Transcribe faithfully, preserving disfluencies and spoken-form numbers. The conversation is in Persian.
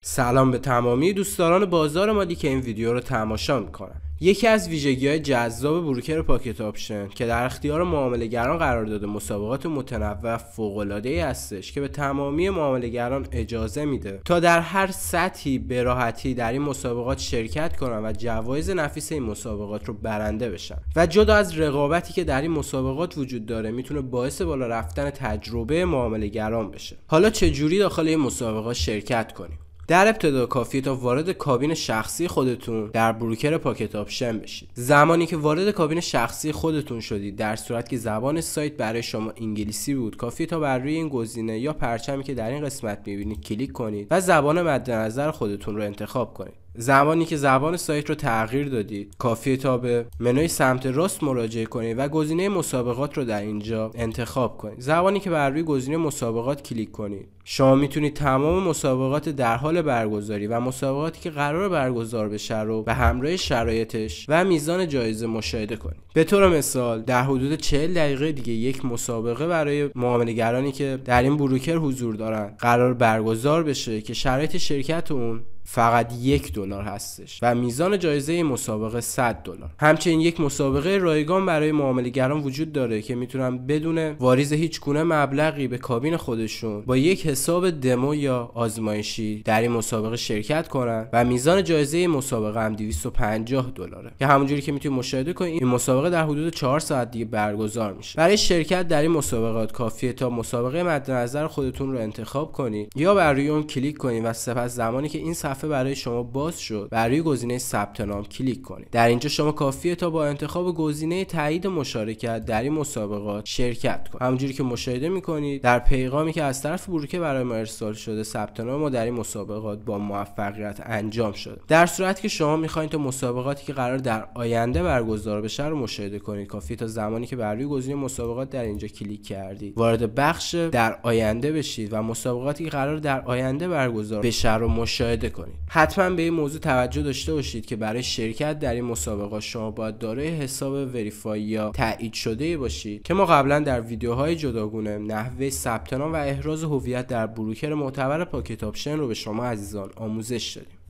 سلام به تمامی دوستداران بازار مالی که این ویدیو رو تماشا میکنن. یکی از ویژگی‌های جذاب بروکر پاکت آپشن که در اختیار معامله‌گران قرار داده مسابقات متنوع فوق‌العاده‌ای هستش که به تمامی معامله‌گران اجازه میده تا در هر سطحی به راحتی در این مسابقات شرکت کنن و جوایز نفیس این مسابقات رو برنده بشن و جدا از رقابتی که در این مسابقات وجود داره میتونه باعث بالا رفتن تجربه معامله‌گران بشه. حالا چجوری داخل این مسابقات شرکت کنیم؟ در ابتدا کافیه تا وارد کابین شخصی خودتون در بروکر پاکت آپشن بشید. زمانی که وارد کابین شخصی خودتون شدید، در صورت که زبان سایت برای شما انگلیسی بود، کافیه تا بر روی این گزینه یا پرچمی که در این قسمت می‌بینید کلیک کنید و زبان مد نظر خودتون رو انتخاب کنید. زمانی که زبان سایت رو تغییر دادید، کافیه تا به منوی سمت راست مراجعه کنید و گزینه مسابقات رو در اینجا انتخاب کنید. زمانی که بر روی گزینه مسابقات کلیک کنید، شما میتونید تمام مسابقات در حال برگزاری و مسابقاتی که قرار برگزار بشه رو به همراه شرایطش و میزان جایزه مشاهده کنید. به طور مثال در حدود چهل دقیقه دیگه یک مسابقه برای معامله‌گرانی که در این بروکر حضور دارن قرار برگزار بشه که شرایط شرکت اون فقط یک دلار هستش و میزان جایزه این مسابقه صد دلار. همچنین یک مسابقه رایگان برای معامله‌گران وجود داره که میتونن بدون واریز هیچ گونه مبلغی به کابین خودشون با یک حساب دمو یا آزمایشی در این مسابقه شرکت کنن و میزان جایزه این مسابقه هم دویست و پنجاه دلاره که همونجوری که میتونید مشاهده کنید این مسابقه در حدود چهار ساعت دیگه برگزار میشه. برای شرکت در این مسابقات کافیه تا مسابقه مد نظر خودتون رو انتخاب کنید یا بر روی اون کلیک کنید و سپس زمانی که این صفحه برای شما باز شد بر روی گزینه ثبت نام کلیک کنید. در اینجا شما کافیه تا با انتخاب گزینه تایید مشارکت در این مسابقات شرکت کنید. همونجوری که مشاهده میکنید در پیغامی که از طرف بروکر برای ما ارسال شده ثبت نام ما در این مسابقات با موفقیت انجام شده. در صورتی که شما میخواین تا مسابقاتی که قرار در آینده برگزار بشه رو مشاهده کنید، کافیه تا زمانی که بر روی گزینه مسابقات در اینجا کلیک کردید وارد بخش در آینده بشید و مسابقاتی که قرار در آینده برگزار بشه رو مشاهده کنید. حتما به این موضوع توجه داشته باشید که برای شرکت در این مسابقات شما باید دارای حساب وریفای یا تایید شده باشید که ما قبلا در ویدیوهای جداگونه نحوه ثبت نام و احراز هویت در بروکر معتبر پاکت آپشن رو به شما عزیزان آموزش دادیم.